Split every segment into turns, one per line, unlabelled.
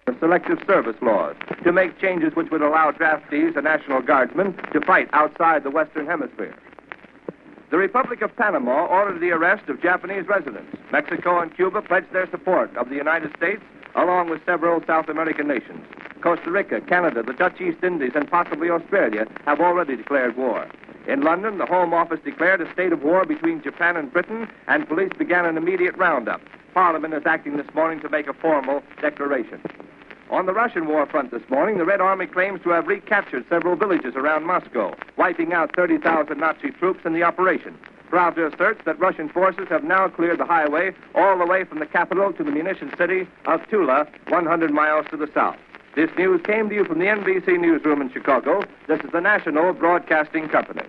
selective service laws to make changes which would allow draftees and National Guardsmen to fight outside the Western Hemisphere. The Republic of Panama ordered the arrest of Japanese residents. Mexico and Cuba pledged their support of the United States, along with several South American nations. Costa Rica, Canada, the Dutch East Indies, and possibly Australia have already declared war. In London, the Home Office declared a state of war between Japan and Britain, and police began an immediate roundup. Parliament is acting this morning to make a formal declaration. On the Russian war front this morning, the Red Army claims to have recaptured several villages around Moscow, wiping out 30,000 Nazi troops in the operation. Pravda asserts that Russian forces have now cleared the highway all the way from the capital to the munition city of Tula, 100 miles to the south. This news came to you from the NBC newsroom in Chicago. This is the National Broadcasting Company.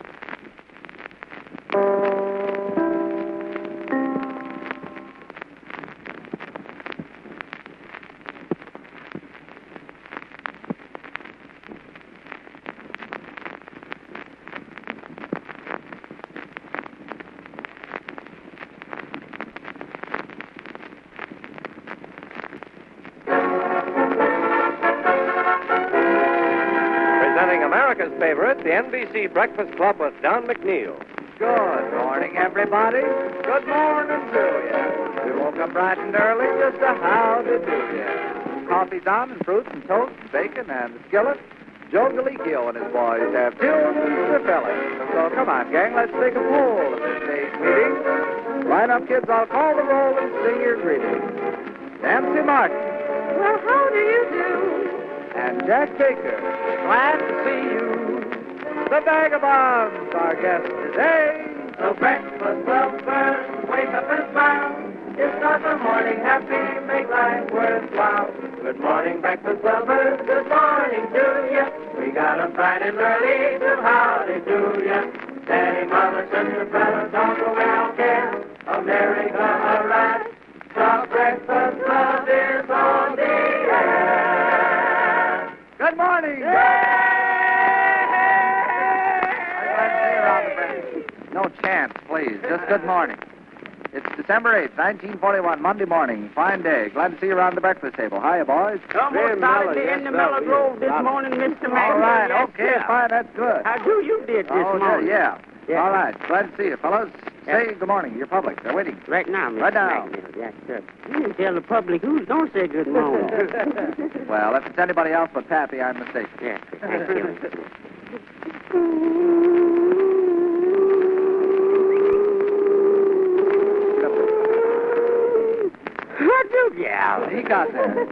America's favorite, the NBC Breakfast Club with Don McNeil.
Good morning, everybody. Good morning to you. We woke up bright and early just to how to do you. Coffee's on and fruits and toast and bacon and the skillet. Joe Galicchio and his boys have tunes to fill it. So come on, gang, let's take a poll of this day's meeting. Line up, kids, I'll call the roll and sing your greetings. Nancy Martin.
Well, how do you do?
And Jack Baker. Glad to see you. The Vagabonds, our guest today.
So breakfast, lovers, wake up and smile. It's not the morning happy, make life worthwhile. Good morning, breakfast lovers, good morning to ya. We got 'em bright and early to howdy do ya. Daddy, Mother, Sister, Brother, don't go out care. America, alright. The breakfast club is on the air.
Good morning. No chance, please. Just good morning. It's December 8th, 1941, Monday morning. Fine day. Glad to see you around the breakfast table. Hiya, boys.
Almost solidly in the Mellow Grove this morning, Mr. Mayor.
All right,
Yes,
okay,
sir.
fine, that's good.
How do you did this morning?
Yeah.
Yeah.
All right, glad to see you, fellas.
Yeah.
Say good morning. You're public. They're waiting.
Right now, Mr.
Right now.
McNeil. Yes, sir. You didn't tell the public who's don't say good morning.
Well, if it's anybody else but Pappy, I'm mistaken.
Yes, sir. Thank you. What do you?
He got there.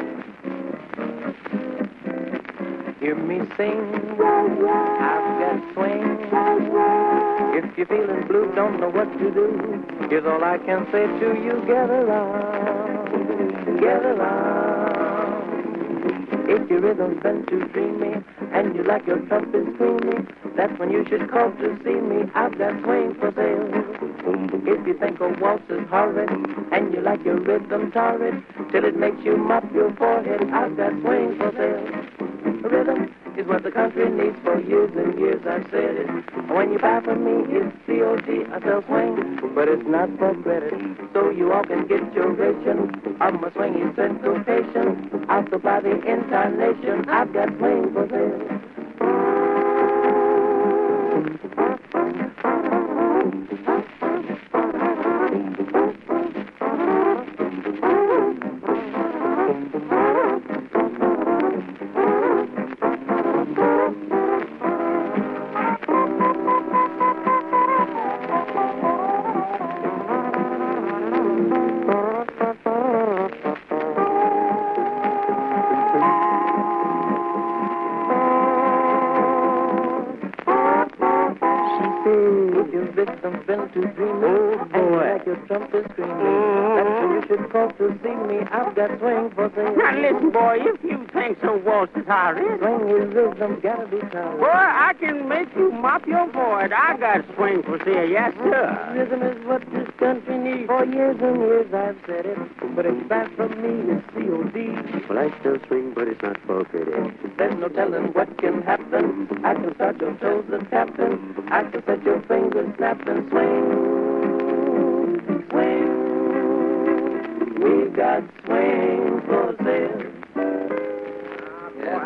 Hear me sing, I've got swing. If you're feeling blue, don't know what to do, here's all I can say to you: get around, get around. If your rhythm's been too dreamy and you like your trumpet screaming, that's when you should call to see me. I've got swing for sale. If you think a waltz is horrid and you like your rhythm torrid till it makes you mop your forehead, I've got swing for sale. Rhythm is what the country needs. For years and years I've said it. When you buy from me, it's COD. I sell swing, but it's not for credit. So you all can get your ration of my swingy syncopation. I'll supply the entire nation. I've got swing for sale. Victim's been too dreamy. Oh, boy. And you like your trumpet screaming. That's when you should call to see me. I've got swing for sale.
Now listen, boy, if you think some waltz is horrid,
Swing is rhythm, gotta be tired.
boy, I can make you mop your forehead. I got swing for sale, yes, sir.
Rhythm is what this country needs. For years and years I've said it, but it's back from me, it's COD. Well, I still swing, but it's not for credit. There's no telling what can happen. I can start your toes and tap them. I can set your fingers snap and swing, swing. We got swing for sale.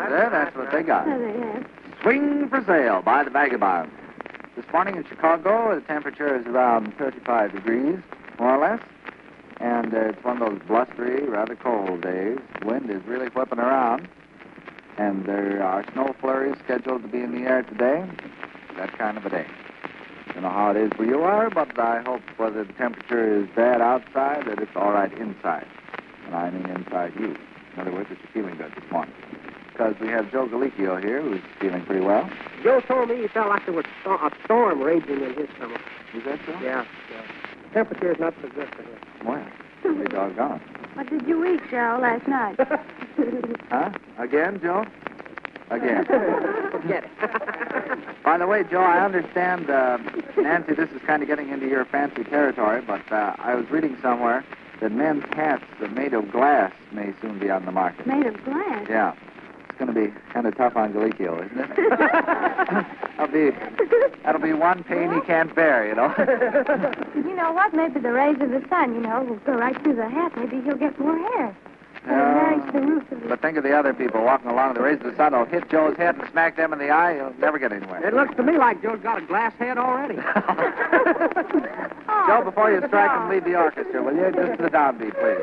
That's what they got.
So they have.
Swing for sale by the Vagabond. This morning in Chicago, the temperature is around 35 degrees, more or less. And it's one of those blustery, rather cold days. Wind is really whipping around. And there are snow flurries scheduled to be in the air today. That kind of a day. I don't know how it is where you are, but I hope whether the temperature is bad outside, that it's all right inside. And I mean inside you. In other words, that you're feeling good this morning. Because we have Joe Galicchio here, who's feeling pretty well.
Joe told me he felt like there was a storm raging in his stomach.
Is that so?
Yeah. Temperature's not so good for him.
Well, be doggone.
What did you eat, Joe, last night?
Huh? Again, Joe? Again.
Forget it.
By the way, Joe, I understand, Nancy, this is kind of getting into your fancy territory, but I was reading somewhere that men's hats made of glass may soon be on the market.
Made of glass?
Yeah. It's going to be kind of tough on Galicchio, isn't it? That'll be one pain he can't bear, you know.
You know what? Maybe the rays of the sun, will go right through the hat. Maybe he'll get more hair. Marries the roof of the...
But think of the other people walking along the rays of the sun. They'll hit Joe's head and smack them in the eye. He'll never get anywhere.
It looks to me like Joe's got a glass head already.
Joe, before you strike and lead the orchestra, will you? Just to the downbeat, please.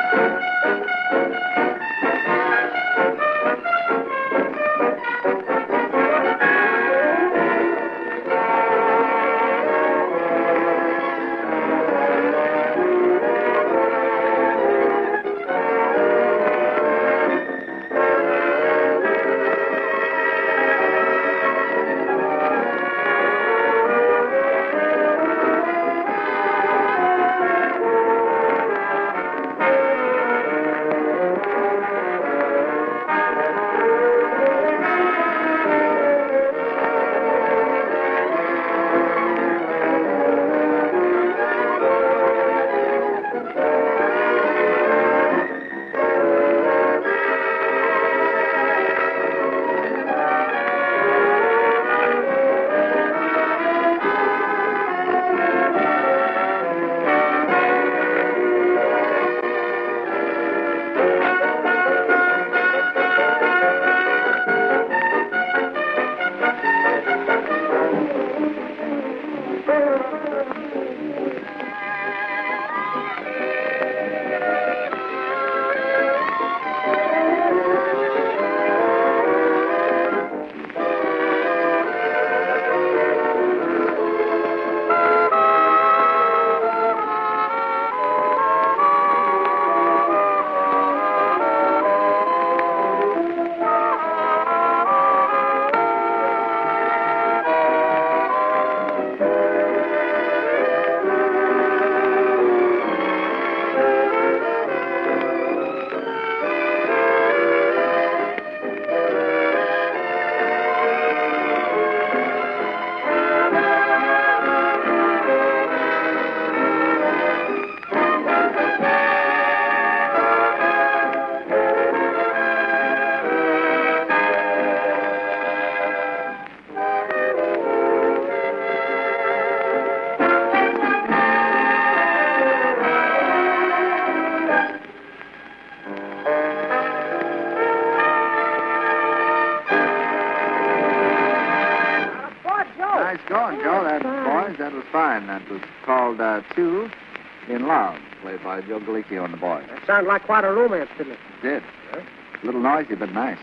That was called Two in Love, played by Joe Galicchio and the boys.
That sounds like quite a romance, didn't it?
It did. A little noisy, but nice.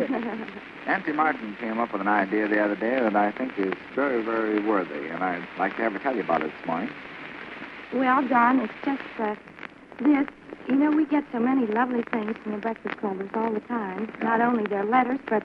Auntie Martin came up with an idea the other day that I think is very, very worthy, and I'd like to have her tell you about it this morning.
Well, Don, it's just this. We get so many lovely things from the Breakfast Clubbers all the time. Not only their letters, but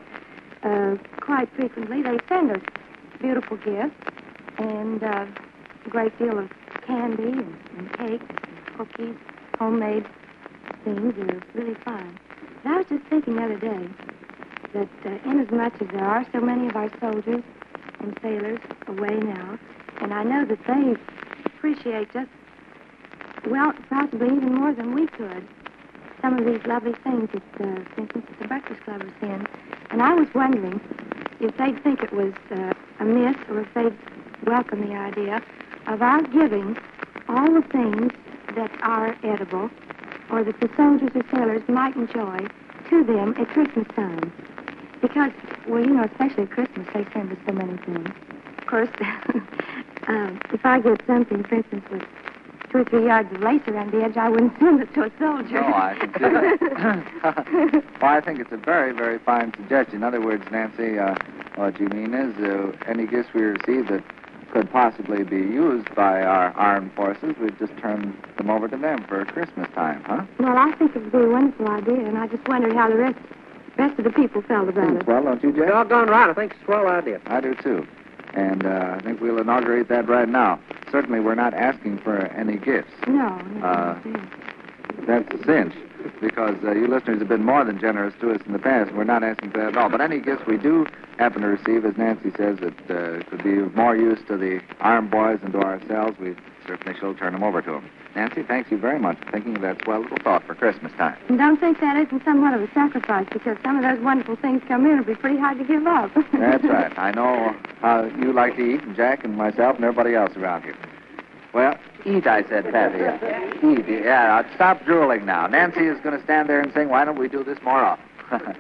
quite frequently they send us beautiful gifts and a great deal of candy and cakes, cookies, homemade things. They're really fine. And I was just thinking the other day that inasmuch as there are so many of our soldiers and sailors away now, and I know that they appreciate just, well, possibly even more than we could, some of these lovely things that, for instance, the Breakfast Clubbers send. And I was wondering if they'd think it was amiss or if they'd welcome the idea of our giving all the things that are edible or that the soldiers or sailors might enjoy to them at Christmas time. Because, well, you know, especially at Christmas, they send us so many things. Of course, if I get something, for instance, with 2 or 3 yards of lace around the edge, I wouldn't send it to a soldier.
No, I can see that. Well, I think it's a very, very fine suggestion. In other words, Nancy, what you mean is any gifts we receive that could possibly be used by our armed forces, we'd just turn them over to them for Christmas time, huh?
Well, I think it would be a wonderful idea, and I just wondered how the rest of the people felt about it.
Well, don't you, Jack?
Doggone right. I think it's a swell idea.
I do, too. And I think we'll inaugurate that right now. Certainly, we're not asking for any gifts.
No.
That's a cinch, because you listeners have been more than generous to us in the past. We're not asking for that at all. But any gifts we do happen to receive, as Nancy says, that could be of more use to the armed boys and to ourselves, we certainly shall turn them over to them. Nancy, thanks you very much for thinking of that swell little thought for Christmas time.
And don't think that isn't somewhat of a sacrifice, because some of those wonderful things come in. It'll be pretty hard to give up.
That's right. I know how you like to eat, and Jack and myself and everybody else around here. Well, eat, I said, Patty. Eat. Yeah, now, stop drooling now. Nancy is going to stand there and sing, why don't we do this more often?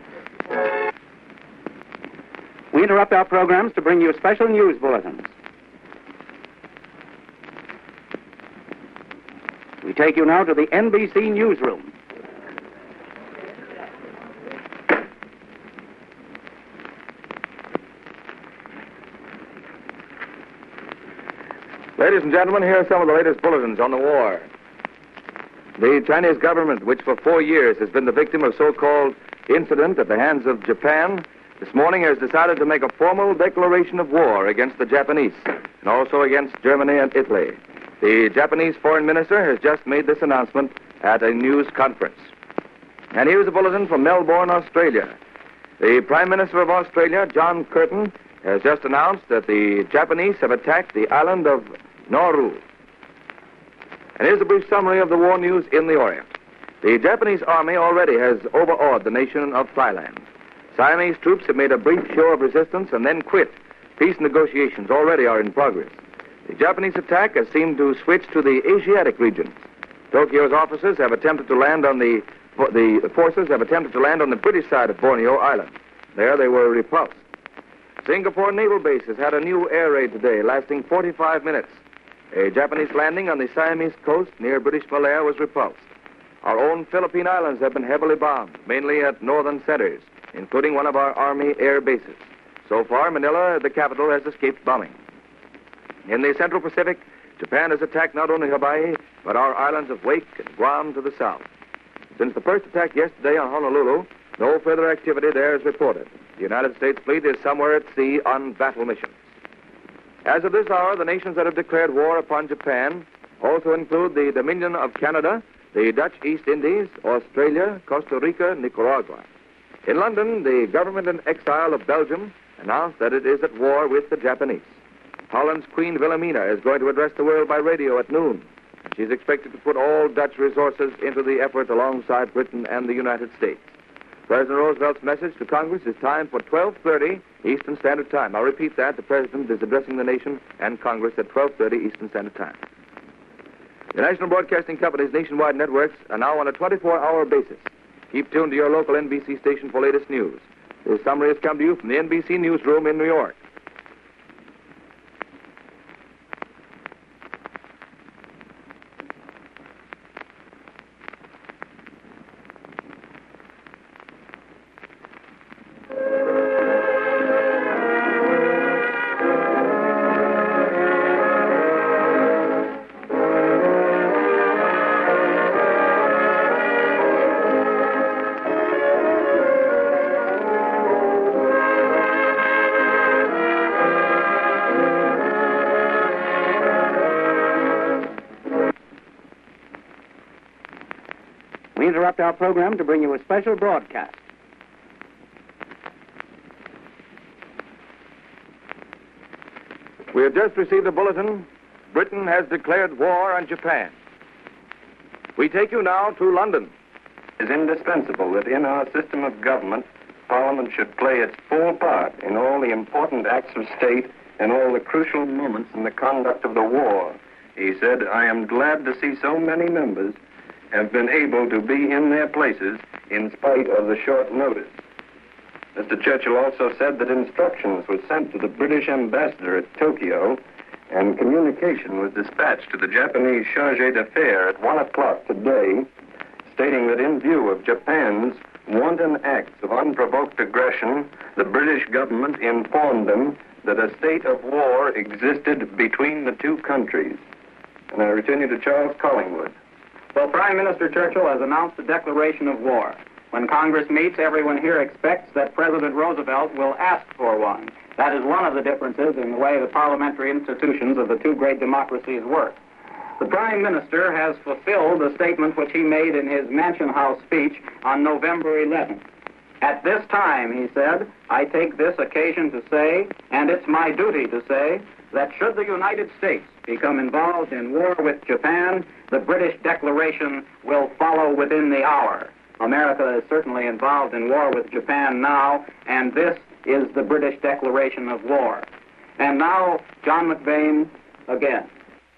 We interrupt our programs to bring you special news bulletins. We take you now to the NBC newsroom.
Ladies and gentlemen, here are some of the latest bulletins on the war. The Chinese government, which for 4 years has been the victim of so-called incident at the hands of Japan, this morning has decided to make a formal declaration of war against the Japanese and also against Germany and Italy. The Japanese foreign minister has just made this announcement at a news conference. And here's a bulletin from Melbourne, Australia. The Prime Minister of Australia, John Curtin, has just announced that the Japanese have attacked the island of Nauru. And here's a brief summary of the war news in the Orient. The Japanese army already has overawed the nation of Thailand. Siamese troops have made a brief show of resistance and then quit. Peace negotiations already are in progress. The Japanese attack has seemed to switch to the Asiatic region. Tokyo's officers have attempted to land on the forces have attempted to land on the British side of Borneo Island. There they were repulsed. Singapore Naval Base has had a new air raid today, lasting 45 minutes. A Japanese landing on the Siamese coast near British Malaya was repulsed. Our own Philippine Islands have been heavily bombed, mainly at northern centers, including one of our Army air bases. So far, Manila, the capital, has escaped bombing. In the Central Pacific, Japan has attacked not only Hawaii, but our islands of Wake and Guam to the south. Since the first attack yesterday on Honolulu, no further activity there is reported. The United States fleet is somewhere at sea on battle missions. As of this hour, the nations that have declared war upon Japan also include the Dominion of Canada, the Dutch East Indies, Australia, Costa Rica, Nicaragua. In London, the government in exile of Belgium announced that it is at war with the Japanese. Holland's Queen Wilhelmina is going to address the world by radio at noon. She's expected to put all Dutch resources into the effort alongside Britain and the United States. President Roosevelt's message to Congress is timed for 12:30 Eastern Standard Time. I'll repeat that. The President is addressing the nation and Congress at 12:30 Eastern Standard Time. The National Broadcasting Company's nationwide networks are now on a 24-hour basis. Keep tuned to your local NBC station for latest news. This summary has come to you from the NBC newsroom in New York.
We interrupt our program to bring you a special broadcast.
We have just received a bulletin. Britain has declared war on Japan. We take you now to London.
It is indispensable that in our system of government, Parliament should play its full part in all the important acts of state and all the crucial moments in the conduct of the war. He said, I am glad to see so many members have been able to be in their places in spite of the short notice. Mr. Churchill also said that instructions were sent to the British ambassador at Tokyo, and communication was dispatched to the Japanese chargé d'affaires at 1 o'clock today, stating that in view of Japan's wanton acts of unprovoked aggression, the British government informed them that a state of war existed between the two countries. And I return you to Charles Collingwood.
Well, Prime Minister Churchill has announced a declaration of war. When Congress meets, everyone here expects that President Roosevelt will ask for one. That is one of the differences in the way the parliamentary institutions of the two great democracies work. The Prime Minister has fulfilled the statement which he made in his Mansion House speech on November 11th. At this time, he said, I take this occasion to say, and it's my duty to say, that should the United States become involved in war with Japan, the British declaration will follow within the hour. America is certainly involved in war with Japan now, and this is the British declaration of war. And now, John McVeigh again.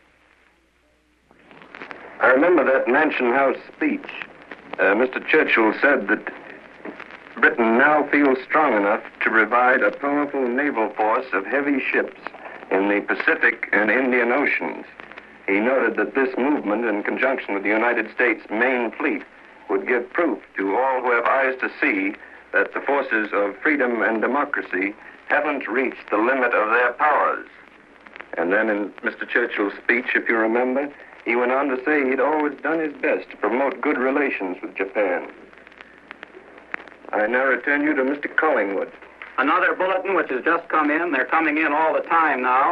I remember that Mansion House speech. Mr. Churchill said that Britain now feels strong enough to provide a powerful naval force of heavy ships in the Pacific and Indian Oceans. He noted that this movement, in conjunction with the United States main fleet, would give proof to all who have eyes to see that the forces of freedom and democracy haven't reached the limit of their powers. And then in Mr. Churchill's speech, if you remember, he went on to say he'd always done his best to promote good relations with Japan. I now return you to Mr. Collingwood.
Another bulletin which has just come in, they're coming in all the time now,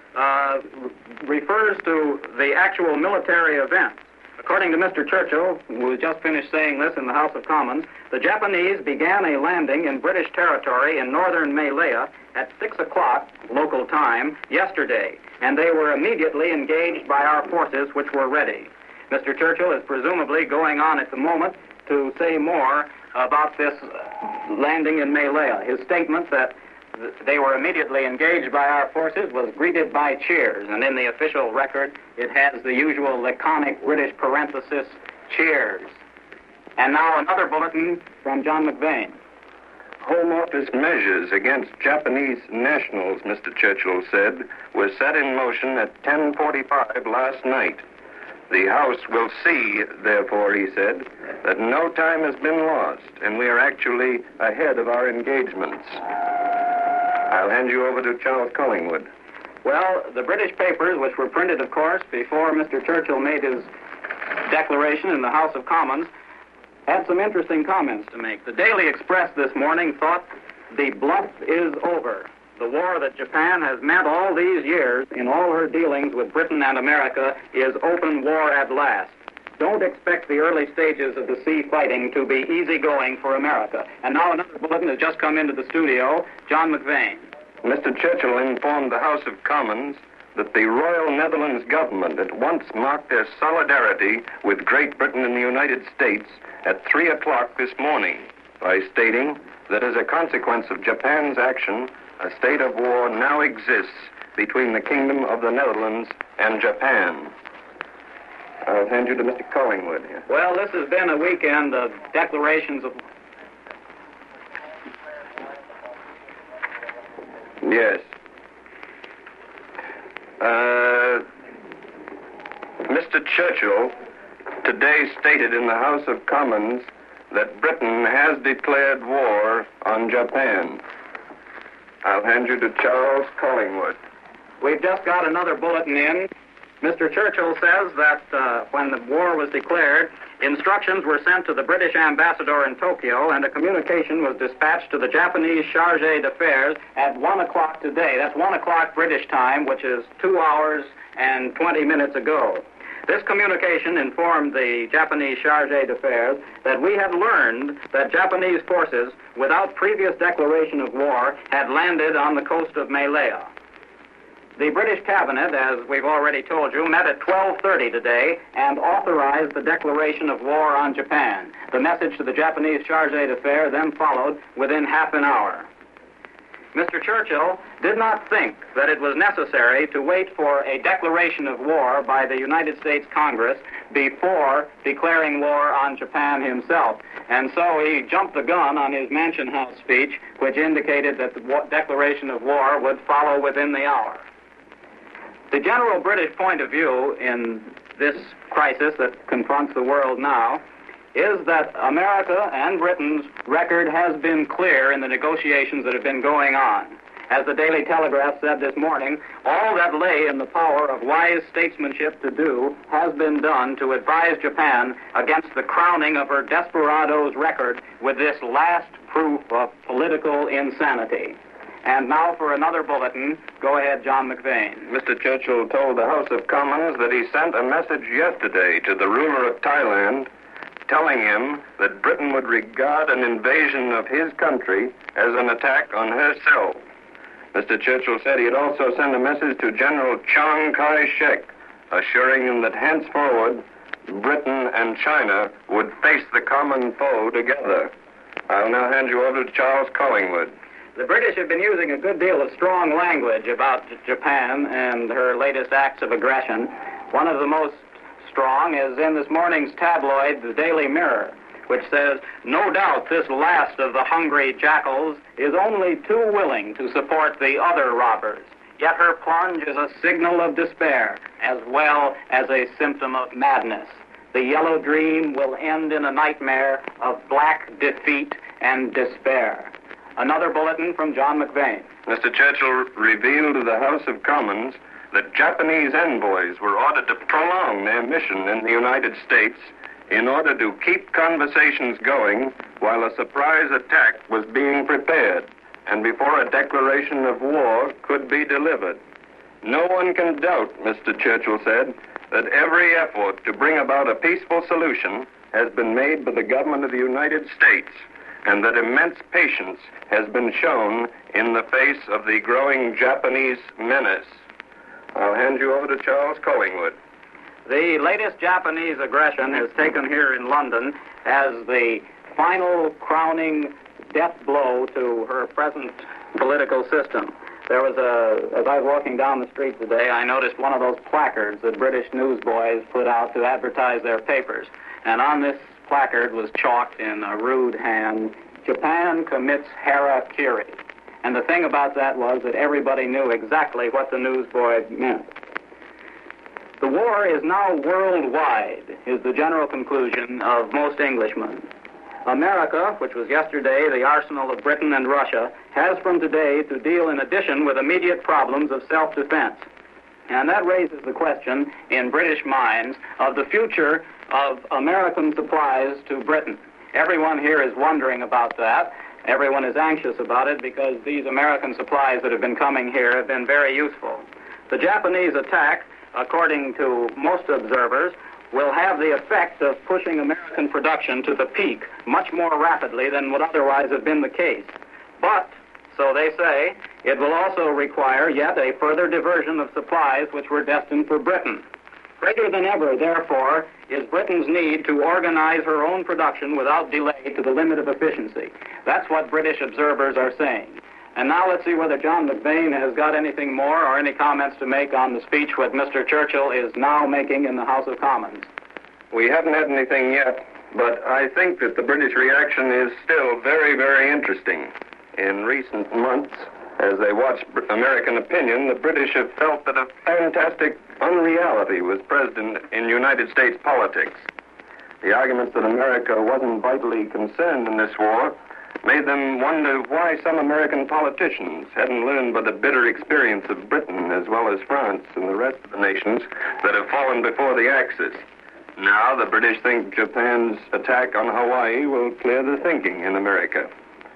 refers to the actual military events. According to Mr. Churchill, who has just finished saying this in the House of Commons, the Japanese began a landing in British territory in northern Malaya at 6 o'clock local time yesterday, and they were immediately engaged by our forces which were ready. Mr. Churchill is presumably going on at the moment to say more about this landing in Malaya. His statement that they were immediately engaged by our forces was greeted by cheers, and in the official record it has the usual laconic British parenthesis, cheers. And now another bulletin from John McVeigh.
Home Office measures against Japanese nationals, Mr. Churchill said, were set in motion at 10:45 last night. The House will see, therefore, he said, that no time has been lost, and we are actually ahead of our engagements. I'll hand you over to Charles Collingwood.
Well, the British papers, which were printed, of course, before Mr. Churchill made his declaration in the House of Commons, had some interesting comments to make. The Daily Express this morning thought the bluff is over. The war that Japan has meant all these years in all her dealings with Britain and America is open war at last. Don't expect the early stages of the sea fighting to be easygoing for America. And now another bulletin has just come into the studio. John McVeigh.
Mr. Churchill informed the House of Commons that the Royal Netherlands government at once marked their solidarity with Great Britain and the United States at 3 o'clock this morning by stating that as a consequence of Japan's action, a state of war now exists between the Kingdom of the Netherlands and Japan. I'll hand you to Mr. Collingwood here.
Well, this has been a weekend of declarations of...
Yes. Mr. Churchill today stated in the House of Commons that Britain has declared war on Japan. I'll hand you to Charles Collingwood.
We've just got another bulletin in. Mr. Churchill says that when the war was declared, instructions were sent to the British ambassador in Tokyo, and a communication was dispatched to the Japanese chargé d'affaires at 1 o'clock today. That's 1 o'clock British time, which is 2 hours and 20 minutes ago. This communication informed the Japanese chargé d'affaires that we had learned that Japanese forces, without previous declaration of war, had landed on the coast of Malaya. The British cabinet, as we've already told you, met at 12:30 today and authorized the declaration of war on Japan. The message to the Japanese chargé d'affaires then followed within half an hour. Mr. Churchill did not think that it was necessary to wait for a declaration of war by the United States Congress before declaring war on Japan himself. And so he jumped the gun on his Mansion House speech, which indicated that the declaration of war would follow within the hour. The general British point of view in this crisis that confronts the world now is that America and Britain's record has been clear in the negotiations that have been going on. As the Daily Telegraph said this morning, all that lay in the power of wise statesmanship to do has been done to advise Japan against the crowning of her desperado's record with this last proof of political insanity. And now for another bulletin. Go ahead, John McVeigh.
Mr. Churchill told the House of Commons that he sent a message yesterday to the ruler of Thailand telling him that Britain would regard an invasion of his country as an attack on herself. Mr. Churchill said he had also sent a message to General Chiang Kai-shek, assuring him that henceforward Britain and China would face the common foe together. I'll now hand you over to Charles Collingwood.
The British have been using a good deal of strong language about Japan and her latest acts of aggression. One of the most strong is in this morning's tabloid, the Daily Mirror, which says, "No doubt this last of the hungry jackals is only too willing to support the other robbers. Yet her plunge is a signal of despair, as well as a symptom of madness. The yellow dream will end in a nightmare of black defeat and despair." Another bulletin from John McVeigh.
Mr. Churchill revealed to the House of Commons that Japanese envoys were ordered to prolong their mission in the United States in order to keep conversations going while a surprise attack was being prepared and before a declaration of war could be delivered. No one can doubt, Mr. Churchill said, that every effort to bring about a peaceful solution has been made by the government of the United States, and that immense patience has been shown in the face of the growing Japanese menace. I'll hand you over to Charles Collingwood.
The latest Japanese aggression has taken here in London as the final crowning death blow to her present political system. There was as I was walking down the street today, I noticed one of those placards that British newsboys put out to advertise their papers. And on this placard was chalked in a rude hand, "Japan commits harakiri." And the thing about that was that everybody knew exactly what the newsboy meant. The war is now worldwide, is the general conclusion of most Englishmen. America, which was yesterday the arsenal of Britain and Russia, has from today to deal in addition with immediate problems of self-defense. And that raises the question in British minds of the future of American supplies to Britain. Everyone here is wondering about that. Everyone is anxious about it because these American supplies that have been coming here have been very useful. The Japanese attack, according to most observers, will have the effect of pushing American production to the peak much more rapidly than would otherwise have been the case. But, so they say, it will also require yet a further diversion of supplies which were destined for Britain. Greater than ever, therefore, is Britain's need to organize her own production without delay to the limit of efficiency. That's what British observers are saying. And now let's see whether John McVeigh has got anything more or any comments to make on the speech that Mr. Churchill is now making in the House of Commons.
We haven't had anything yet, but I think that the British reaction is still very, very interesting. In recent months, as they watched American opinion, the British have felt that a fantastic unreality was present in United States politics. The arguments that America wasn't vitally concerned in this war made them wonder why some American politicians hadn't learned by the bitter experience of Britain as well as France and the rest of the nations that have fallen before the Axis. Now the British think Japan's attack on Hawaii will clear the thinking in America.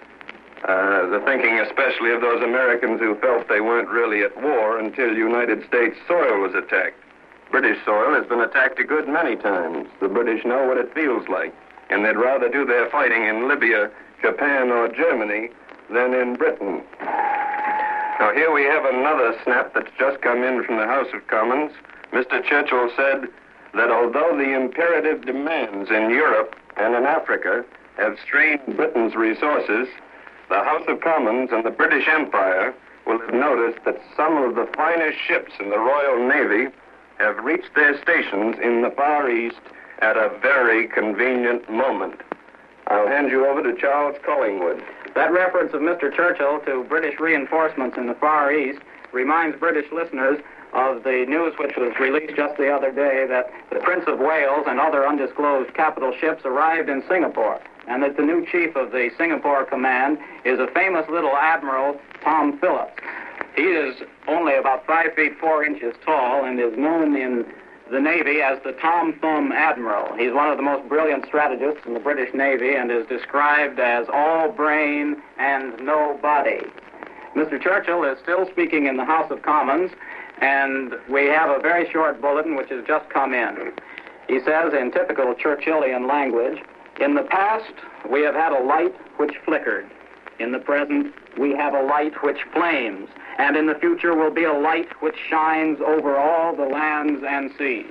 The thinking especially of those Americans who felt they weren't really at war until United States soil was attacked. British soil has been attacked a good many times. The British know what it feels like, and they'd rather do their fighting in Libya, Japan, or Germany than in Britain. Now here we have another snap that's just come in from the House of Commons. Mr. Churchill said that although the imperative demands in Europe and in Africa have strained Britain's resources, the House of Commons and the British Empire will have noticed that some of the finest ships in the Royal Navy have reached their stations in the Far East at a very convenient moment. I'll hand you over to Charles Collingwood.
That reference of Mr. Churchill to British reinforcements in the Far East reminds British listeners of the news which was released just the other day that the Prince of Wales and other undisclosed capital ships arrived in Singapore, and that the new chief of the Singapore command is a famous little admiral, Tom Phillips. He is only about 5 feet 4 inches tall and is known in the Navy as the Tom Thumb Admiral. He's one of the most brilliant strategists in the British Navy and is described as all brain and no body. Mr. Churchill is still speaking in the House of Commons, and we have a very short bulletin which has just come in. He says in typical Churchillian language, "In the past, we have had a light which flickered. In the present, we have a light which flames, and in the future will be a light which shines over all the lands and seas."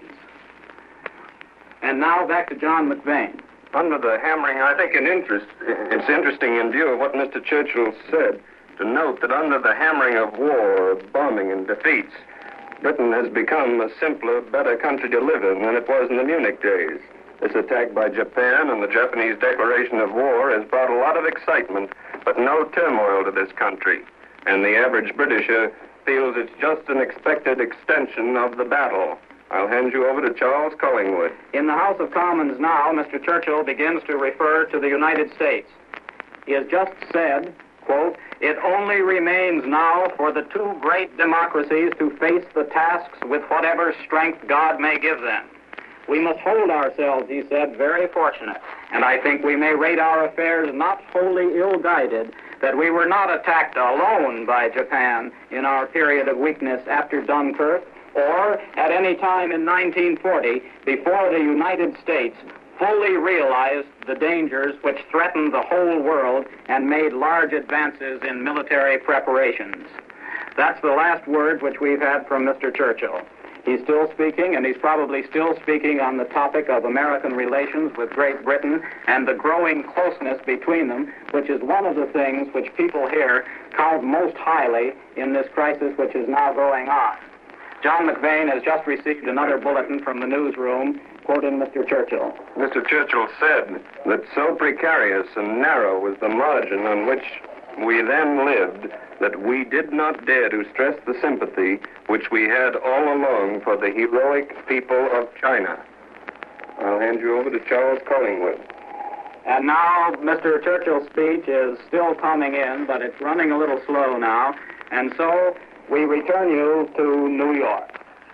And now back to John McVeigh.
Under the hammering, I think it's interesting in view of what Mr. Churchill said to note that under the hammering of war, bombing, and defeats, Britain has become a simpler, better country to live in than it was in the Munich days. This attack by Japan and the Japanese declaration of war has brought a lot of excitement, but no turmoil to this country. And the average Britisher feels it's just an expected extension of the battle. I'll hand you over to Charles Collingwood.
In the House of Commons now, Mr. Churchill begins to refer to the United States. He has just said, quote, "It only remains now for the two great democracies to face the tasks with whatever strength God may give them. We must hold ourselves," he said, "very fortunate, and I think we may rate our affairs not wholly ill-guided, that we were not attacked alone by Japan in our period of weakness after Dunkirk, or at any time in 1940 before the United States fully realized the dangers which threatened the whole world and made large advances in military preparations." That's the last word which we've had from Mr. Churchill. He's still speaking, and he's probably still speaking on the topic of American relations with Great Britain and the growing closeness between them, which is one of the things which people here count most highly in this crisis which is now going on. John McVeigh has just received another bulletin from the newsroom, quoting Mr. Churchill.
Mr. Churchill said that so precarious and narrow was the margin on which we then lived that we did not dare to stress the sympathy which we had all along for the heroic people of China. I'll hand you over to Charles Collingwood.
And now Mr. Churchill's speech is still coming in, but it's running a little slow now, and so we return you to New York.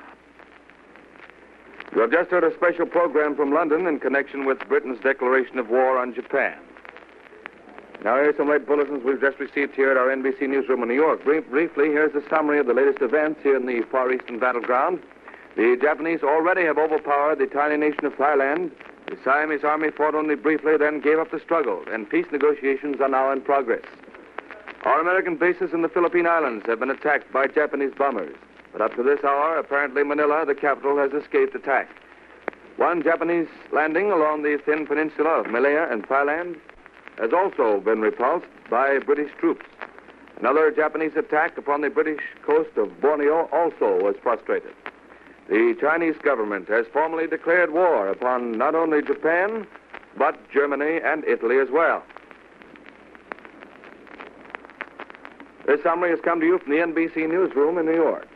You have just heard a special program from London in connection with Britain's declaration of war on Japan. Now, here's some late bulletins we've just received here at our NBC newsroom in New York. Briefly, here's a summary of the latest events here in the Far Eastern battleground. The Japanese already have overpowered the tiny nation of Thailand. The Siamese army fought only briefly, then gave up the struggle, and peace negotiations are now in progress. Our American bases in the Philippine Islands have been attacked by Japanese bombers. But up to this hour, apparently Manila, the capital, has escaped attack. One Japanese landing along the thin peninsula of Malaya and Thailand has also been repulsed by British troops. Another Japanese attack upon the British coast of Borneo also was frustrated. The Chinese government has formally declared war upon not only Japan, but Germany and Italy as well. This summary has come to you from the NBC newsroom in New York.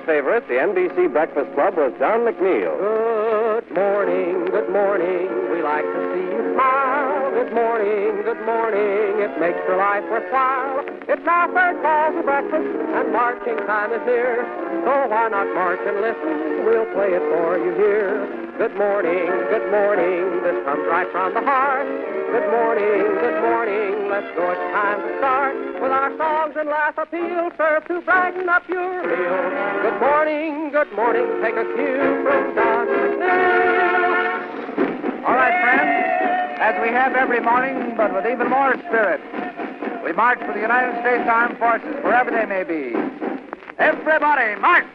favorite, the NBC Breakfast Club, was Don McNeil.
Good morning, we like to see you smile. Good morning, it makes your life worthwhile. It's now third call to breakfast, and marching time is near. So why not march and listen? We'll play it for you here. Good morning, this comes right from the heart. Good morning, let's go, it's time to start. With our songs and laugh appeal, serve to brighten up your meal. Good morning, take a cue from Don McNeil.
All right, friends, as we have every morning, but with even more spirit, we march for the United States Armed Forces, wherever they may be. Everybody, march!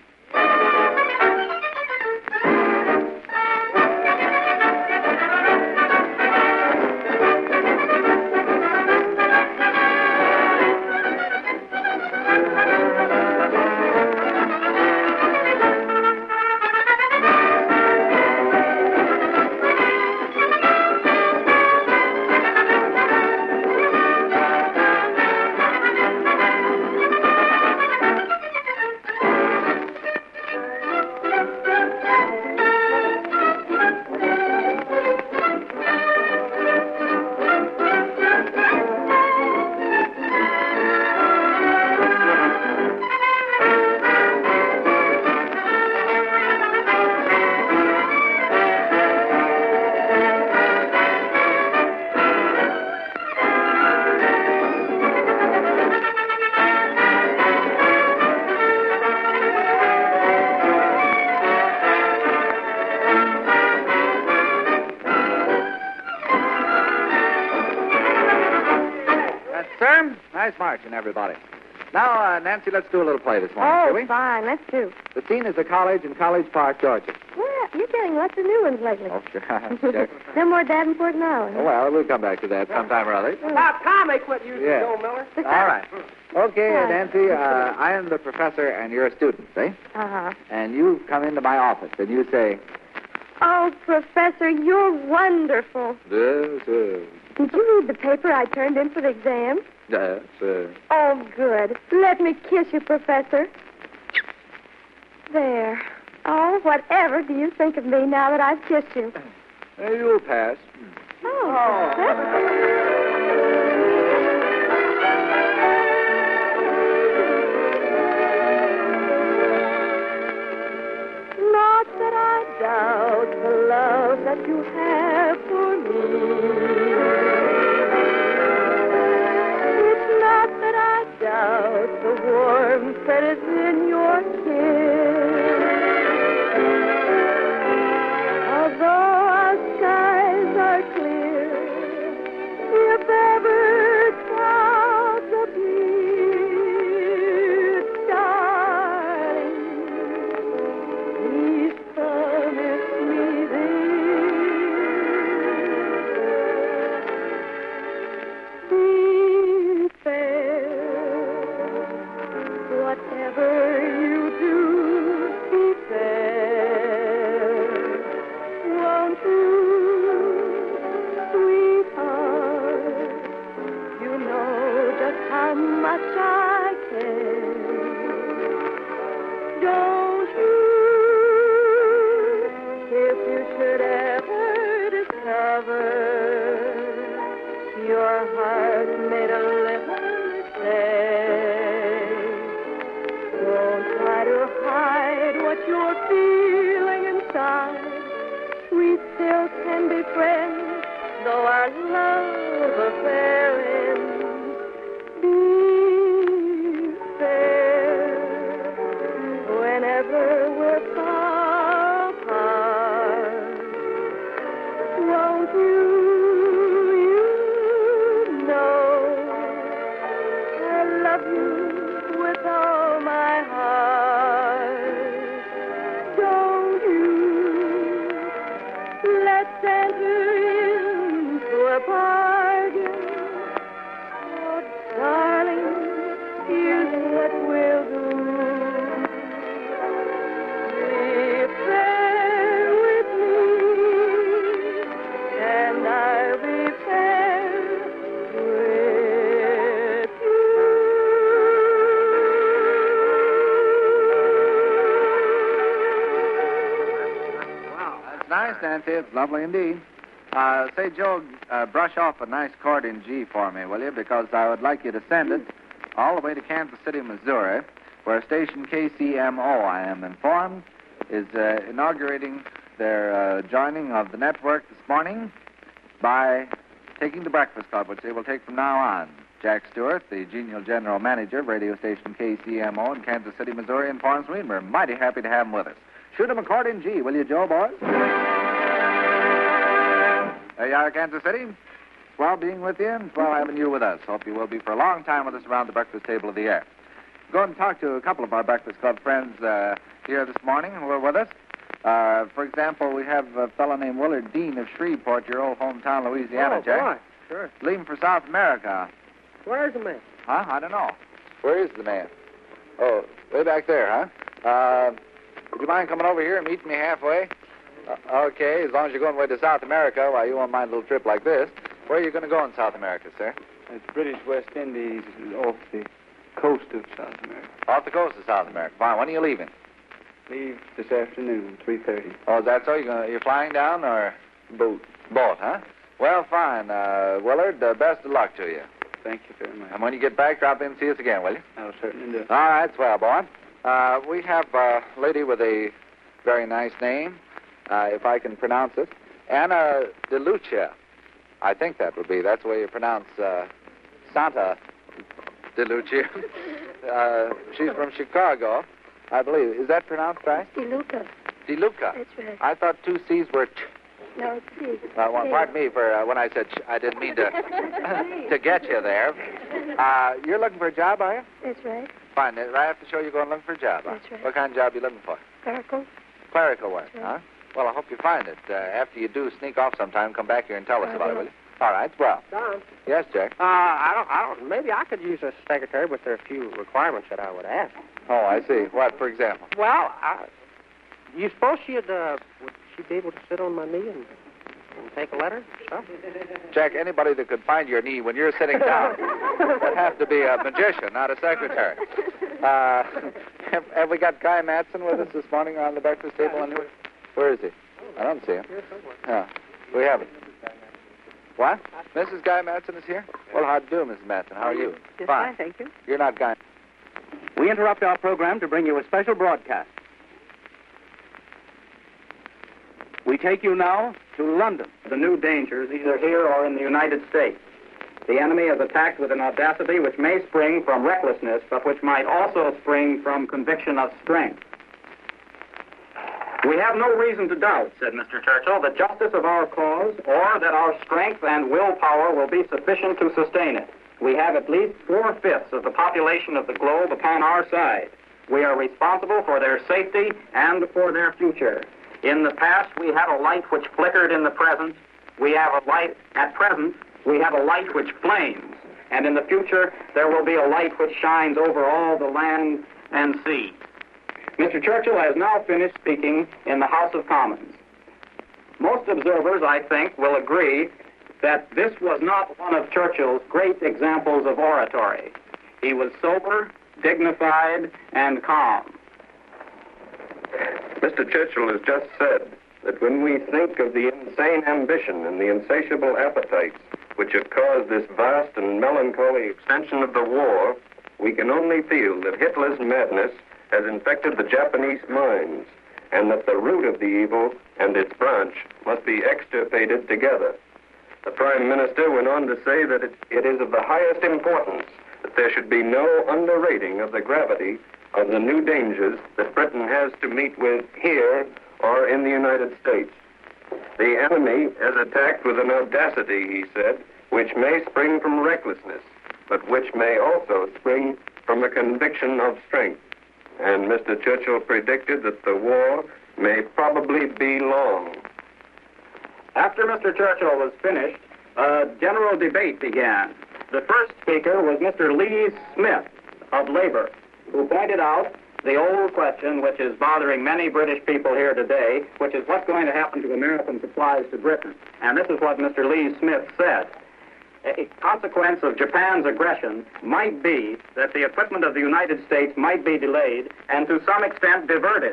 Nice marching, everybody. Now, Nancy, let's do a little play this morning, shall we?
Oh, fine, let's do.
The scene is a college in College Park, Georgia.
Well, you're getting lots of new ones lately.
Oh, sure.
No more Davenport now.
Oh, well, we'll come back to that sometime or other.
Now, Tommy, quit using
Yeah.
Joe Miller.
All right. Okay,
Hi.
Nancy, I am the professor and you're a student, eh?
Uh-huh.
And you come into my office and you say,
Oh, Professor, you're wonderful.
Yes,
Did you read the paper I turned in for the exam?
yes,
Oh, good. Let me kiss you, Professor. There. Oh, whatever do you think of me now that I've kissed you?
You'll pass.
Not that I doubt the love that you have for me. It's not that I doubt the warmth that is in your kiss. Although our skies are clear, if ever clouds appear, darling, please promise me this. Be fair, whatever you do.
Nancy. It's lovely indeed. Say, Joe, brush off a nice chord in G for me, will you? Because I would like you to send it all the way to Kansas City, Missouri, where station KCMO, I am informed, is inaugurating their joining of the network this morning by taking the Breakfast Club, which they will take from now on. Jack Stewart, the genial general manager of radio station KCMO in Kansas City, Missouri, informs me, and we're mighty happy to have him with us. Shoot him a chord in G, will you, Joe, boys? There you are, Kansas City. Swell being with you, and swell having you with us. Hope you will be for a long time with us around the breakfast table of the air. Go and talk to a couple of our Breakfast Club friends here this morning who are with us. For example, we have a fellow named Willard Dean of Shreveport, your old hometown, Louisiana, Jack.
Boy. Sure.
Leaving for South America.
Where's the man?
Huh? I don't know. Where is the man? Oh, way back there, huh? Would you mind coming over here and meeting me halfway? Okay, as long as you're going way to South America, why, you won't mind a little trip like this. Where are you going to go in South America, sir?
It's British West Indies off the coast of South America.
Off the coast of South America. Fine. When are you leaving?
Leave this afternoon, 3:30.
Oh, is that so? You're flying down or?
Boat.
Boat, huh? Well, fine. Willard, best of luck to you.
Thank you very much.
And when you get back, drop in and see us again, will you?
I'll certainly do.
All right, swell, boy. We have a lady with a very nice name, if I can pronounce it. Anna DeLucia. I think that would be. That's the way you pronounce Santa DeLucia. She's from Chicago, I believe. Is that pronounced right?
DeLuca.
DeLuca.
That's right.
I thought two C's were
No, it's C.
well, pardon me for when I said I didn't mean to to get you there. You're looking for a job, are you?
That's right.
Fine. Right after the show, you're going looking for a job.
That's right.
What kind of job are you looking for?
Clerical.
Clerical work,
That's
huh?
right.
Well, I hope you find it. After you do, sneak off sometime. Come back here and tell us
I
about it,
will.
will you? All right, well.
Don.
Yes, Jack.
I don't. Maybe I could use a secretary, but there are a few requirements that I would ask.
Oh, I see. What, for example?
Well, you suppose would she be able to sit on my knee and take a letter? So?
Jack, anybody that could find your knee when you're sitting down would have to be a magician, not a secretary. Have we got Guy Matson with us this morning around the breakfast table? Where is he? I don't see him. Yeah, we haven't. What? Mrs. Guy Matson is here? Well, how do you do, Mrs. Matson? How are you?
Just fine, thank you.
You're not Guy.
We interrupt our program to bring you a special broadcast. We take you now to London. The new dangers, either here or in the United States. The enemy is attacked with an audacity which may spring from recklessness, but which might also spring from conviction of strength. We have no reason to doubt, said Mr. Churchill, the justice of our cause, or that our strength and willpower will be sufficient to sustain it. We have at least 4/5 of the population of the globe upon our side. We are responsible for their safety and for their future. In the past, we had a light which flickered in the present. We have a light, at present, we have a light which flames. And in the future, there will be a light which shines over all the land and sea. Mr. Churchill has now finished speaking in the House of Commons. Most observers, I think, will agree that this was not one of Churchill's great examples of oratory. He was sober, dignified, and calm.
Mr. Churchill has just said that when we think of the insane ambition and the insatiable appetites which have caused this vast and melancholy extension of the war, we can only feel that Hitler's madness has infected the Japanese minds, and that the root of the evil and its branch must be extirpated together. The Prime Minister went on to say that it is of the highest importance that there should be no underrating of the gravity of the new dangers that Britain has to meet with here or in the United States. The enemy is attacked with an audacity, he said, which may spring from recklessness, but which may also spring from a conviction of strength. And Mr. Churchill predicted that the war may probably be long.
After Mr. Churchill was finished, a general debate began. The first speaker was Mr. Lee Smith of Labor, who pointed out the old question which is bothering many British people here today, which is what's going to happen to American supplies to Britain. And this is what Mr. Lee Smith said. A consequence of Japan's aggression might be that the equipment of the United States might be delayed and to some extent diverted.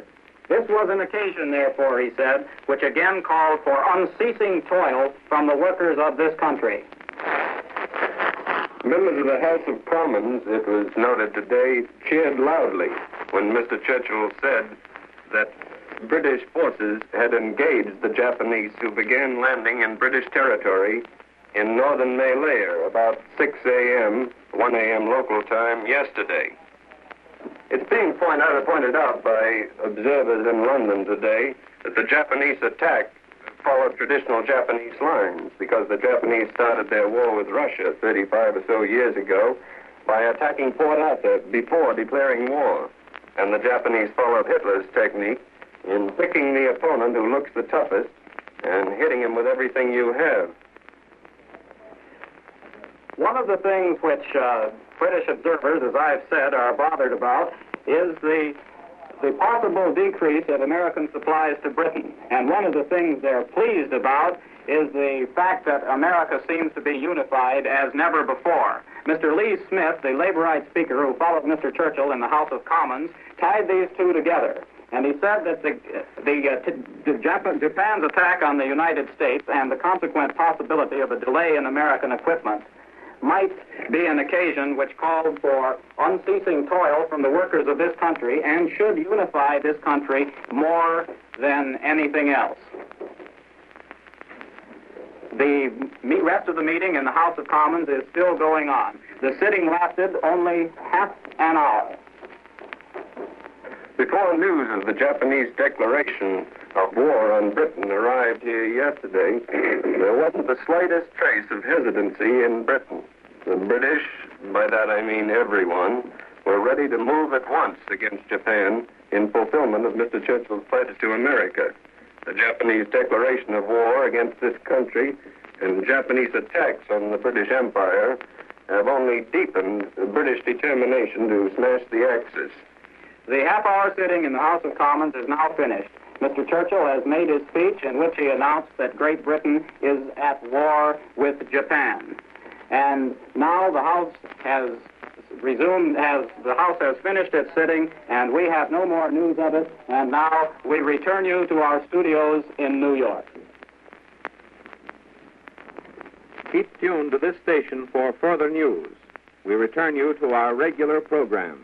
This was an occasion, therefore, he said, which again called for unceasing toil from the workers of this country.
Members of the House of Commons, it was noted today, cheered loudly when Mr. Churchill said that British forces had engaged the Japanese who began landing in British territory in northern Malaya about 6 a.m., 1 a.m. local time yesterday. It's being pointed out by observers in London today that the Japanese attack followed traditional Japanese lines because the Japanese started their war with Russia 35 or so years ago by attacking Port Arthur before declaring war. And the Japanese followed Hitler's technique in picking the opponent who looks the toughest and hitting him with everything you have.
One of the things which British observers, as I've said, are bothered about is the possible decrease of American supplies to Britain. And one of the things they're pleased about is the fact that America seems to be unified as never before. Mr. Lee Smith, the Laborite speaker who followed Mr. Churchill in the House of Commons, tied these two together. And he said that Japan's attack on the United States and the consequent possibility of a delay in American equipment might be an occasion which called for unceasing toil from the workers of this country and should unify this country more than anything else. The rest of the meeting in the House of Commons is still going on. The sitting lasted only half an hour.
Before news of the Japanese declaration of war on Britain arrived here yesterday, there wasn't the slightest trace of hesitancy in Britain. The British, by that I mean everyone, were ready to move at once against Japan in fulfillment of Mr. Churchill's pledge to America. The Japanese declaration of war against this country and Japanese attacks on the British Empire have only deepened the British determination to smash the Axis.
The half-hour sitting in the House of Commons is now finished. Mr. Churchill has made his speech in which he announced that Great Britain is at war with Japan. And now the House has resumed, the House has finished its sitting, and we have no more news of it. And now we return you to our studios in New York.
Keep tuned to this station for further news. We return you to our regular programs.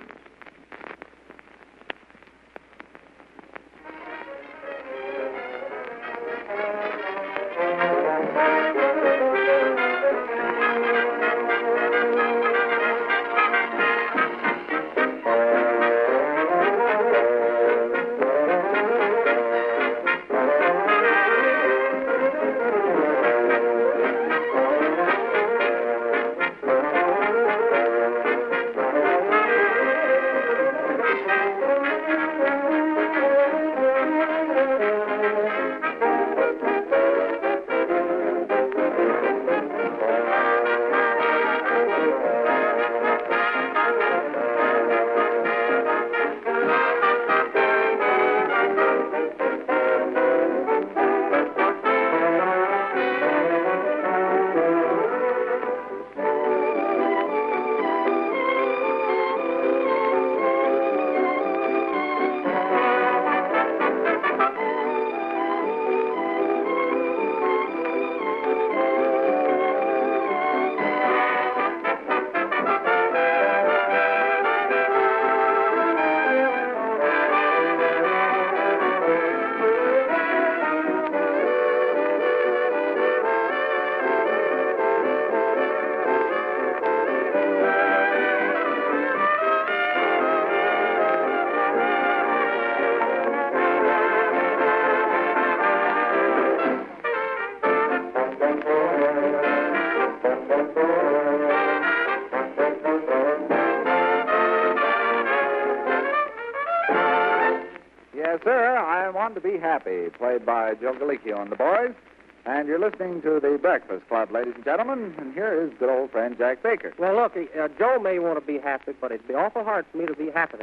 To Be Happy, played by Joe Galicchio and the boys. And you're listening to The Breakfast Club, ladies and gentlemen. And here is good old friend Jack Baker.
Well, look, Joe may want to be happy, but it'd be awful hard for me to be happy.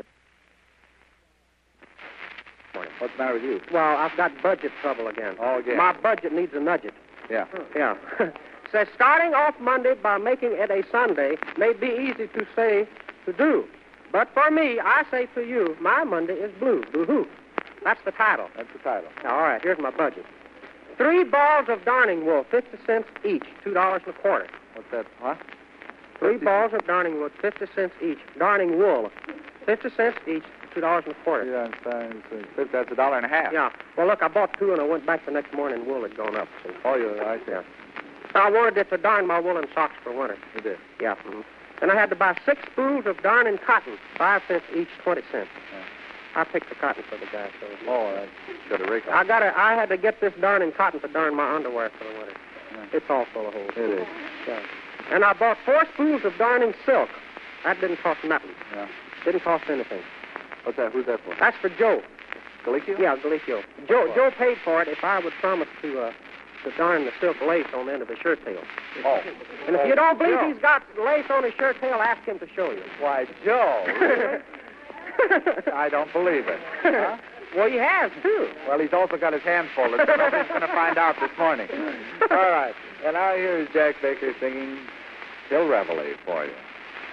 What's the matter with you?
Well, I've got budget trouble again.
Oh, yeah.
My budget needs a nudge it.
Yeah.
Yeah. Says starting off Monday by making it a Sunday may be easy to say to do. But for me, I say to you, my Monday is blue. Boo-hoo. That's the title.
That's the title.
Now, all right, here's my budget. 3 balls of darning wool, 50 cents each, $2.25.
What's that? Huh?
3 balls of darning wool, 50 cents each. Darning wool, 50 cents each, $2.25.
Yeah, that's $1.50.
Yeah. Well, look, I bought 2 and I went back the next morning and wool had gone up. See?
Oh, I see.
Yeah. I wanted it to darn my woolen socks for winter.
You did?
Yeah. Mm-hmm. And I had to buy 6 spools of darning cotton, 5 cents each, 20 cents.
Yeah.
I picked the cotton for the guy. So.
Oh, that's got a rake.
I had to get this darning cotton to darn my underwear for the winter. Yeah. It's all full of holes.
It is.
Yeah. And I bought 4 spools of darning silk. That didn't cost nothing.
Yeah.
Didn't cost anything.
What's that? Who's that for?
That's for Joe.
Galicchio?
Yeah, Galicchio. Joe paid for it if I would promise to darn the silk lace on the end of his shirt tail.
Oh.
And if you don't believe he's got lace on his shirt tail, ask him to show you.
Why, Joe. Really? I don't believe it. Huh?
Well, he has, too.
Well, he's also got his hands full. So nobody's going to find out this morning. All right. And now here's Jack Baker singing Till Reveille for you.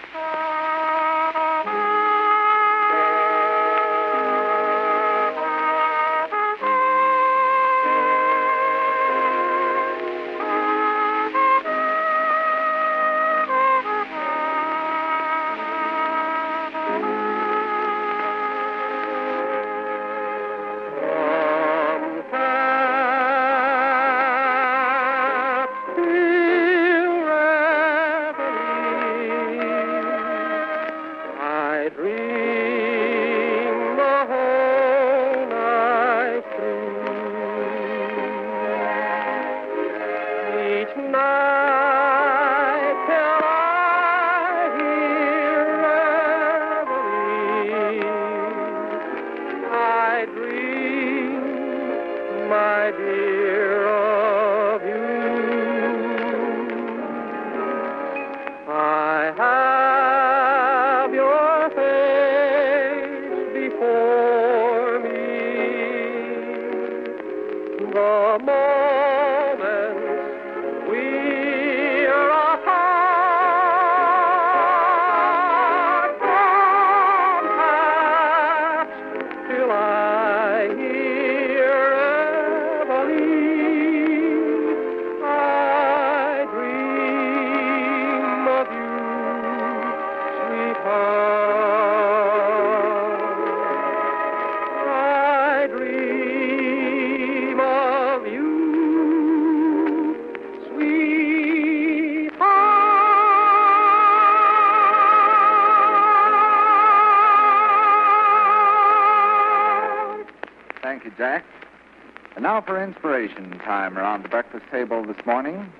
Thank you, Jack. And now for inspiration time around the breakfast table this morning.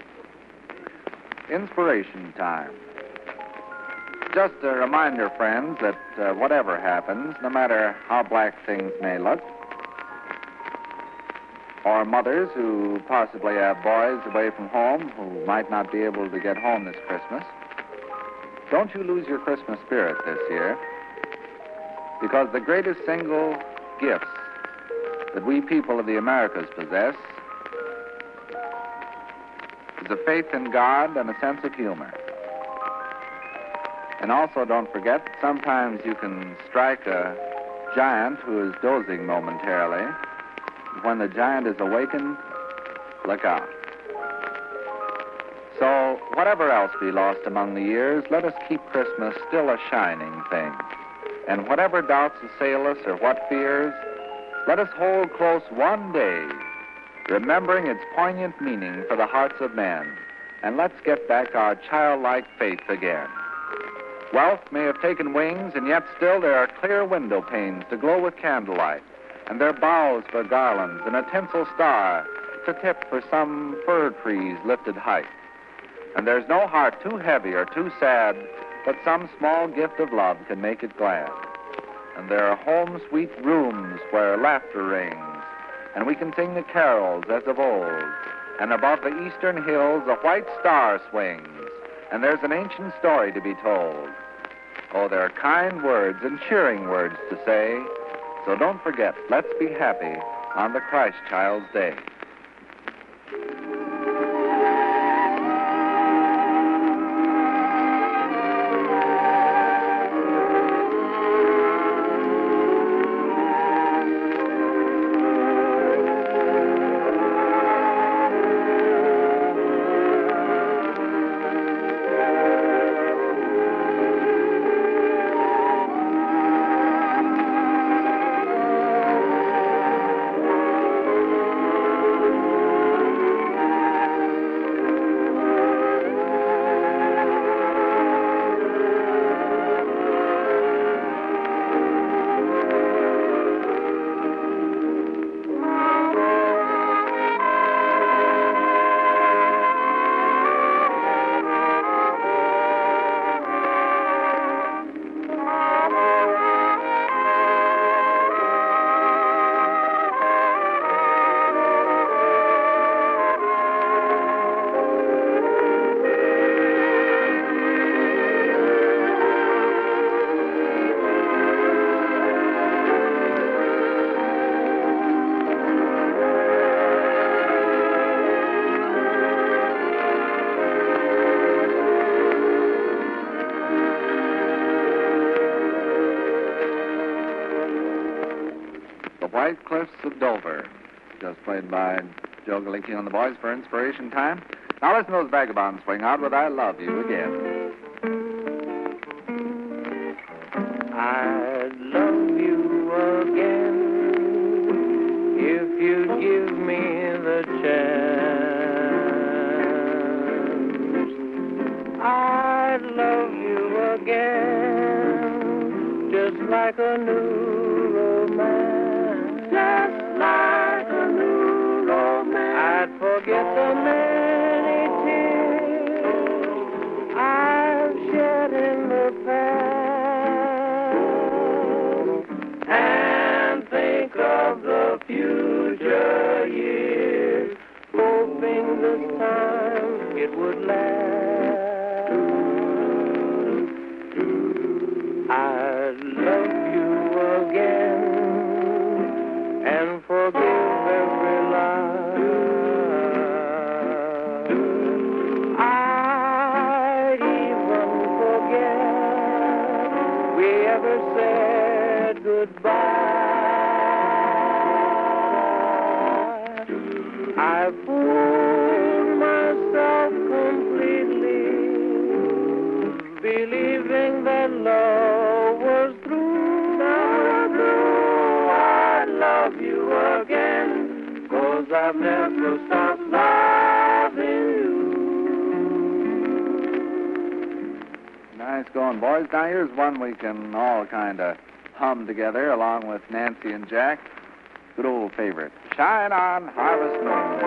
Inspiration time. Just a reminder, friends, that whatever happens, no matter how black things may look, or mothers who possibly have boys away from home who might not be able to get home this Christmas, don't you lose your Christmas spirit this year, because the greatest single gifts that we people of the Americas possess is a faith in God and a sense of humor. And also don't forget, sometimes you can strike a giant who is dozing momentarily. When the giant is awakened, look out. So, whatever else be lost among the years, let us keep Christmas still a shining thing. And whatever doubts assail us or what fears, let us hold close one day, remembering its poignant meaning for the hearts of men. And let's get back our childlike faith again. Wealth may have taken wings, and yet still there are clear window panes to glow with candlelight, and there are boughs for garlands and a tinsel star to tip for some fir tree's lifted height. And there's no heart too heavy or too sad, but some small gift of love can make it glad. And there are home sweet rooms where laughter rings, and we can sing the carols as of old. And above the eastern hills a white star swings, and there's an ancient story to be told. Oh, there are kind words and cheering words to say, so don't forget, let's be happy on the Christ Child's Day. White Cliffs of Dover. Just played by Joe Galicki and the boys for inspiration time. Now listen to those vagabonds swing out with I Love You Again.
I'd love you again if you'd give me the chance. I'd love you again just like a new romance. Just like a new romance. I'd forget the many tears I've shed in the past and think of the future years, hoping this time it would last. I'd love you again and forgive every lie. I'd even forget we ever said goodbye. I fooled myself completely, believing that love was through. Now I love you again, 'cause I've never stopped loving you.
Nice going, boys. Now here's one we can all kind of hum together along with Nancy and Jack. Good old favorite. Shine on, Harvest Moon.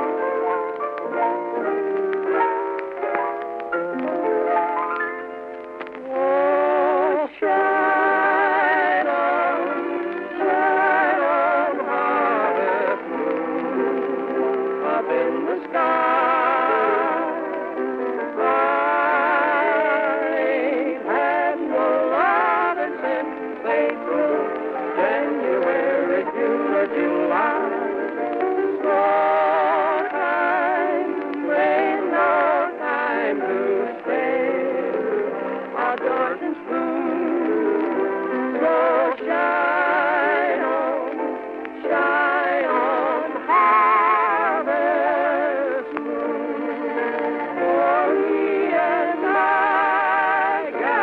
Oh, shine on, harvest moon, up in the sky. I ain't had no loving since April, January, June, or July. Slow time, ain't no time to spare. Our Jordan spoon, so shine on, harvest moon, for me and my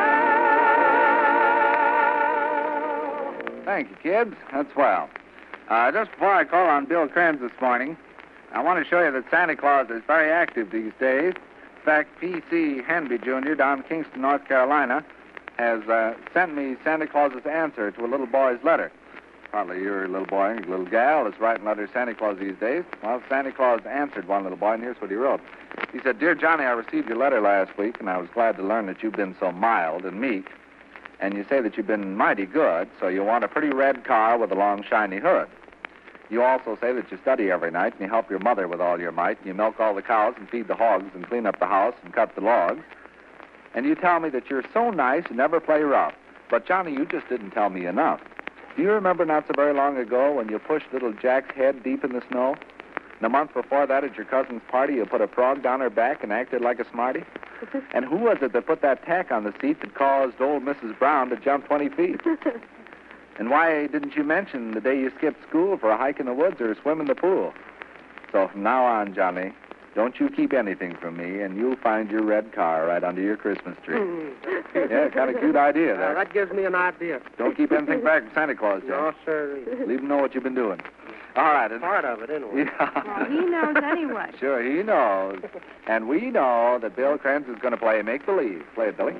gal.
Thank you, kids. That's swell. Just before I call on Bill Kranz this morning, I want to show you that Santa Claus is very active these days. In fact, P.C. Henby Jr. down in Kingston, North Carolina, has sent me Santa Claus's answer to a little boy's letter. Probably your little boy and your little gal is writing letters to Santa Claus these days. Well, Santa Claus answered one little boy, and here's what he wrote. He said, "Dear Johnny, I received your letter last week, and I was glad to learn that you've been so mild and meek. And you say that you've been mighty good, so you want a pretty red car with a long, shiny hood. You also say that you study every night, and you help your mother with all your might, and you milk all the cows and feed the hogs and clean up the house and cut the logs. And you tell me that you're so nice and never play rough. But, Johnny, you just didn't tell me enough. Do you remember not so very long ago when you pushed little Jack's head deep in the snow? And a month before that at your cousin's party, you put a frog down her back and acted like a smarty? And who was it that put that tack on the seat that caused old Mrs. Brown to jump 20 feet? And why didn't you mention the day you skipped school for a hike in the woods or a swim in the pool? So from now on, Johnny, don't you keep anything from me, and you'll find your red car right under your Christmas tree." Yeah, kind of cute idea there.
That gives me an idea.
Don't keep anything back from Santa Claus, Jack.
No, sir.
Leave him know what you've been doing. All right.
Part of it, anyway.
Yeah.
Well, he knows anyway.
Sure, he knows. And we know that Bill Kranz is going to play make-believe. Play it, Billy.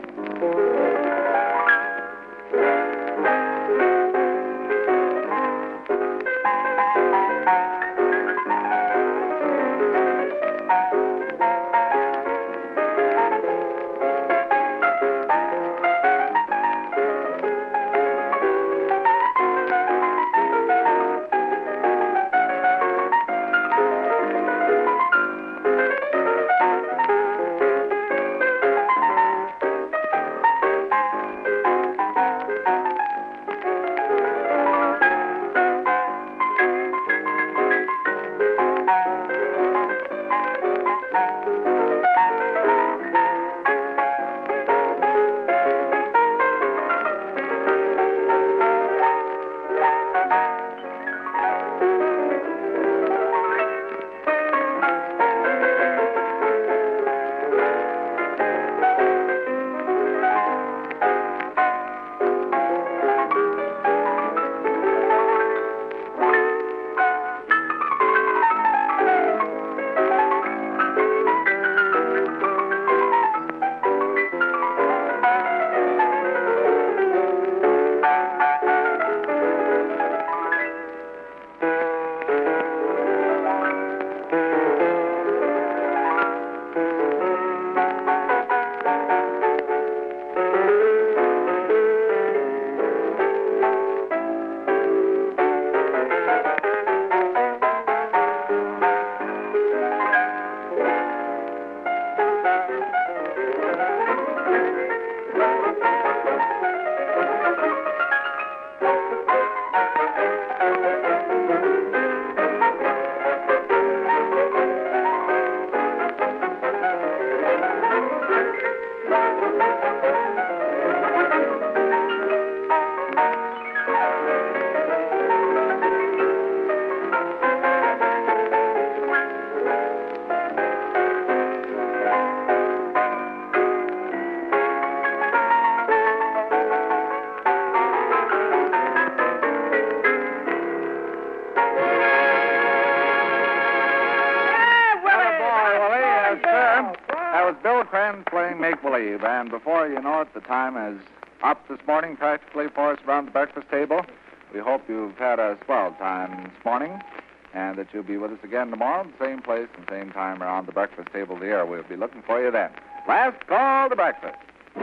leave, and before you know it, the time is up this morning practically for us around the breakfast table. We hope you've had a swell time this morning, and that you'll be with us again tomorrow, the same place and same time around the breakfast table of the air. We'll be looking for you then. Last call to breakfast.
So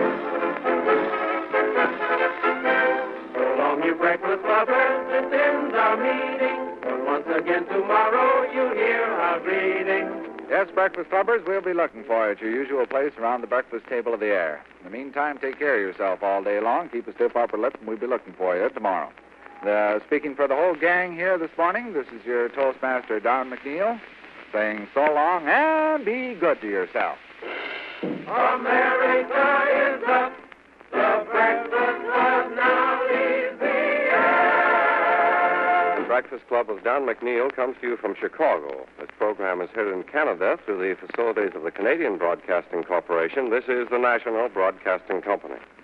long, you breakfast lovers, this ends our meeting. But once again tomorrow you'll hear our greeting.
Yes, breakfast clubbers, we'll be looking for you at your usual place around the breakfast table of the air. In the meantime, take care of yourself all day long. Keep a stiff upper lip, and we'll be looking for you tomorrow. Speaking for the whole gang here this morning, this is your Toastmaster, Don McNeil, saying so long and be good to yourself.
America is up. The Breakfast Club now leaves the air.
The Breakfast Club of Don McNeil comes to you from Chicago. This program is heard in Canada through the facilities of the Canadian Broadcasting Corporation. This is the National Broadcasting Company.